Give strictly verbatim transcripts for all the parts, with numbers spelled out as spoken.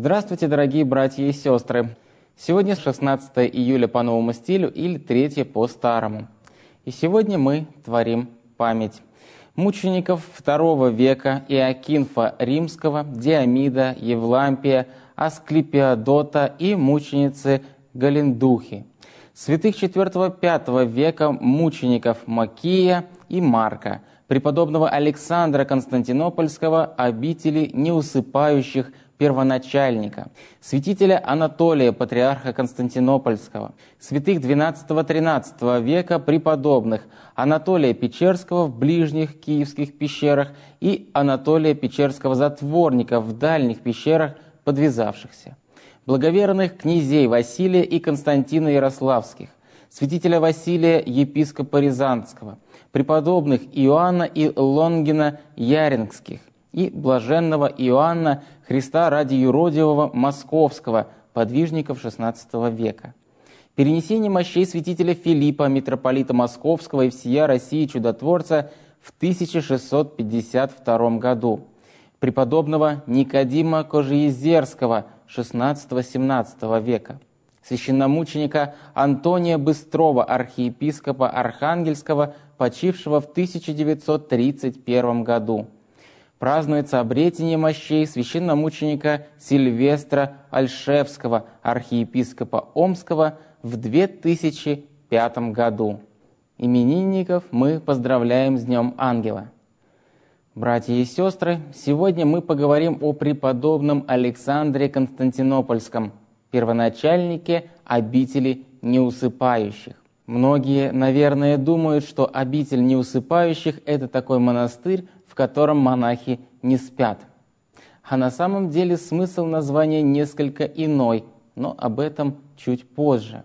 Здравствуйте, дорогие братья и сестры! Сегодня шестнадцатое июля по новому стилю или третье по старому. И сегодня мы творим память мучеников второго века Иокинфа Римского, Диомида, Евлампия, Асклепиадота и мученицы Галиндухи, святых четвёртого-пятого века мучеников Макия и Марка, преподобного Александра Константинопольского, обители неусыпающих первоначальника, святителя Анатолия, патриарха Константинопольского, святых двенадцатого-тринадцатого века преподобных Анатолия Печерского в ближних киевских пещерах и Анатолия Печерского затворника в дальних пещерах подвязавшихся, благоверных князей Василия и Константина Ярославских, святителя Василия епископа Рязанского, преподобных Иоанна и Лонгина Ярингских и блаженного Иоанна Христа ради юродивого Московского, подвижников шестнадцатого века. Перенесение мощей святителя Филиппа, митрополита Московского и всея России чудотворца в тысяча шестьсот пятьдесят втором году. Преподобного Никодима Кожеезерского шестнадцатого-семнадцатого века. Священномученика Антония Быстрова, архиепископа Архангельского, почившего в тысяча девятьсот тридцать первом году. Празднуется обретение мощей священномученика Сильвестра Альшевского, архиепископа Омского, в две тысячи пятом году. Именинников мы поздравляем с Днем Ангела. Братья и сестры, сегодня мы поговорим о преподобном Александре Константинопольском, первоначальнике обители неусыпающих. Многие, наверное, думают, что обитель неусыпающих – это такой монастырь, в котором монахи не спят. А на самом деле смысл названия несколько иной, но об этом чуть позже.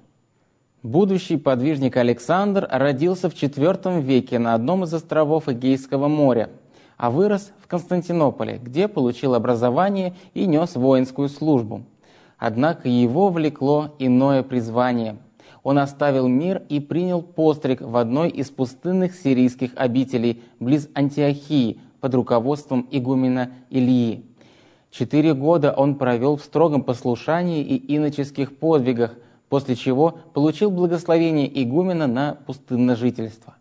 Будущий подвижник Александр родился в четвёртом веке на одном из островов Эгейского моря, а вырос в Константинополе, где получил образование и нес воинскую службу. Однако его влекло иное призвание. Он оставил мир и принял постриг в одной из пустынных сирийских обителей близ Антиохии под руководством игумена Илии. Четыре года он провел в строгом послушании и иноческих подвигах, после чего получил благословение игумена на пустынножительство.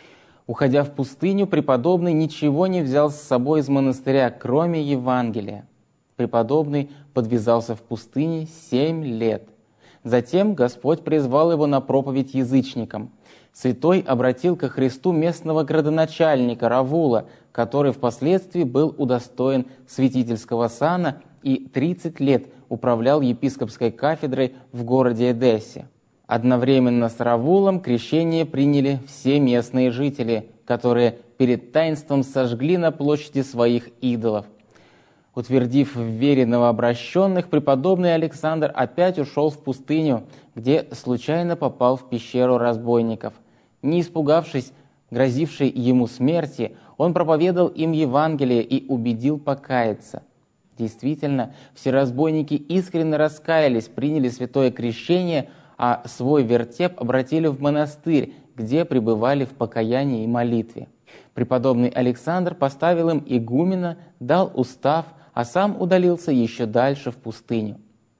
Уходя в пустыню, преподобный ничего не взял с собой из монастыря, кроме Евангелия. Преподобный подвязался в пустыне семь лет. Затем Господь призвал его на проповедь язычникам. Святой обратил ко Христу местного градоначальника Равула, который впоследствии был удостоен святительского сана и тридцать лет управлял епископской кафедрой в городе Эдессе. Одновременно с Равулом крещение приняли все местные жители, которые перед таинством сожгли на площади своих идолов. Утвердив в вере новообращенных, преподобный Александр опять ушел в пустыню, где случайно попал в пещеру разбойников. Не испугавшись грозившей ему смерти, он проповедовал им Евангелие и убедил покаяться. Действительно, все разбойники искренне раскаялись, приняли святое крещение, а свой вертеп обратили в монастырь, где пребывали в покаянии и молитве. Преподобный Александр поставил им игумена, дал устав, а сам удалился еще дальше в пустыню.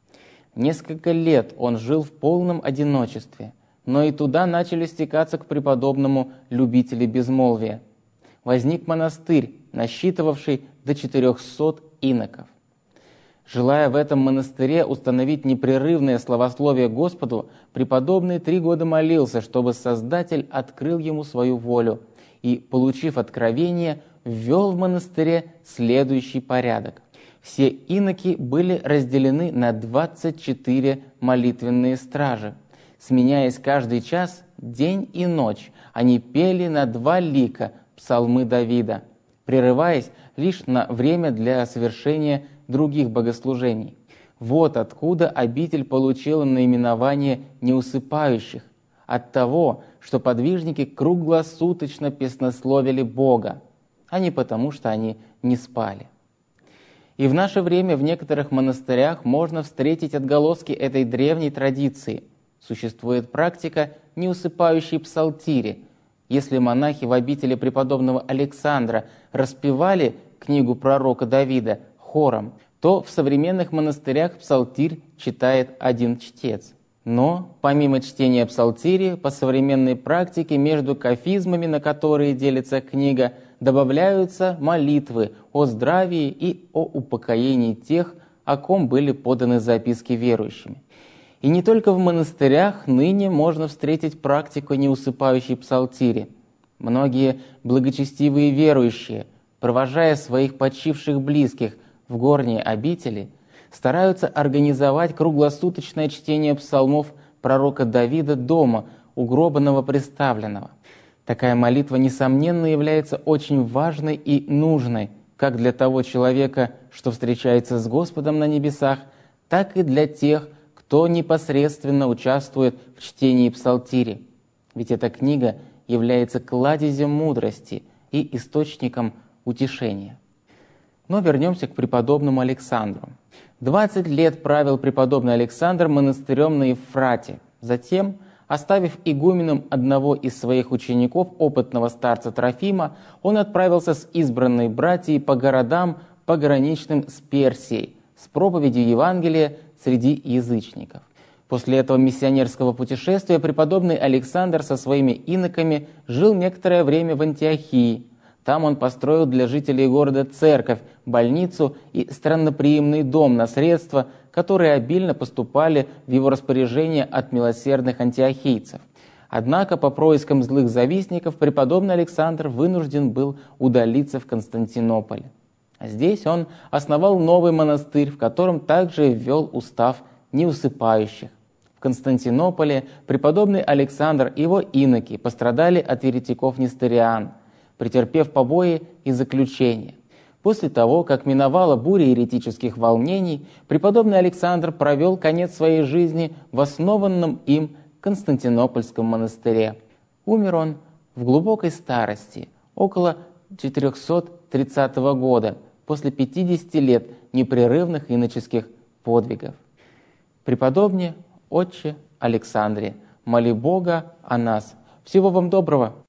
Несколько лет он жил в полном одиночестве, но и туда начали стекаться к преподобному любители безмолвия. Возник монастырь, насчитывавший до четырехсот иноков. Желая в этом монастыре установить непрерывное славословие Господу, преподобный три года молился, чтобы Создатель открыл ему свою волю и, получив откровение, ввел в монастыре следующий порядок. Все иноки были разделены на двадцать четыре молитвенные стражи. Сменяясь каждый час, день и ночь, они пели на два лика псалмы Давида, прерываясь лишь на время для совершения других богослужений. Вот откуда обитель получила наименование неусыпающих, от того, что подвижники круглосуточно песнословили Бога, а не потому, что они не спали. И в наше время в некоторых монастырях можно встретить отголоски этой древней традиции. Существует практика неусыпающей псалтири. Если монахи в обители преподобного Александра распевали книгу пророка Давида хором, то в современных монастырях псалтирь читает один чтец. Но помимо чтения псалтири, по современной практике между кафизмами, на которые делится книга, добавляются молитвы о здравии и о упокоении тех, о ком были поданы записки верующими. И не только в монастырях ныне можно встретить практику неусыпающей псалтири. Многие благочестивые верующие, провожая своих почивших близких в горние обители, стараются организовать круглосуточное чтение псалмов пророка Давида дома у гроба новоприставленного. Такая молитва, несомненно, является очень важной и нужной как для того человека, что встречается с Господом на небесах, так и для тех, кто непосредственно участвует в чтении псалтири. Ведь эта книга является кладезем мудрости и источником утешения. Но вернемся к преподобному Александру. двадцать лет правил преподобный Александр монастырем на Евфрате. Затем, оставив игуменом одного из своих учеников, опытного старца Трофима, он отправился с избранной братьей по городам, пограничным с Персией, с проповедью Евангелия среди язычников. После этого миссионерского путешествия преподобный Александр со своими иноками жил некоторое время в Антиохии. Там он построил для жителей города церковь, больницу и странноприимный дом на средства, которые обильно поступали в его распоряжение от милосердных антиохийцев. Однако по проискам злых завистников преподобный Александр вынужден был удалиться в Константинополь. Здесь он основал новый монастырь, в котором также ввел устав неусыпающих. В Константинополе преподобный Александр и его иноки пострадали от еретиков-несториан, претерпев побои и заключения. После того, как миновала буря еретических волнений, преподобный Александр провел конец своей жизни в основанном им Константинопольском монастыре. Умер он в глубокой старости, около четырехсот тридцатого года, после пятидесяти лет непрерывных иноческих подвигов. Преподобный отче Александре, моли Бога о нас. Всего вам доброго!